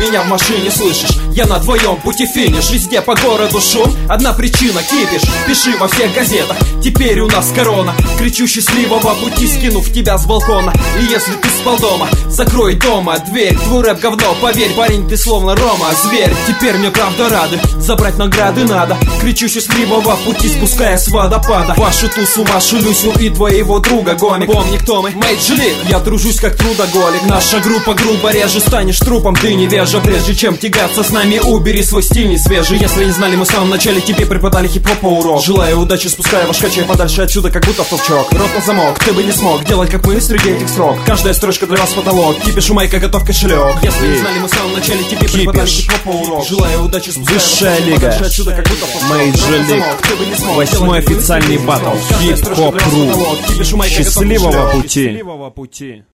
меня в машине слышишь? Я на твоем пути финиш. Везде по городу шум, одна причина — кипиш. Пиши во всех газетах, теперь у нас корона. Кричу счастливого пути, скинув тебя с балкона. И если ты спал дома, закрой дома дверь. Твой рэп говно, поверь, парень, ты словно Рома, зверь. Теперь мне правда рады, забрать награды надо. Кричу счастливого пути, спуская с водопада. Вашу тусу, вашу Люсю и твоего друга Гомик. Помни, кто мы, Мейджи Лиг. Я тружусь как трудоголик. Наша группа грубо реже, станешь трупом, ты невежа. Прежде чем тягаться с нами, убери свой стиль не свежий. Если не знали, мы в самом начале тебе преподали хип-хопа урок. Желаю удачи, спуская ваш качай подальше отсюда, как будто в толчок. Рот на замок, ты бы не смог делать как мы среди этих строк. Каждая строчка для вас потолок. Кипиш у майка, готов кошелек. Если не знали, мы в самом начале тебе преподали хип-хопа урок. Желаю удачи, спуская Высшая лига, отсюда, как будто в толчок. Мейджи Лиг, 8-й официальный батл, хип-хоп.ру. Счастливого пути.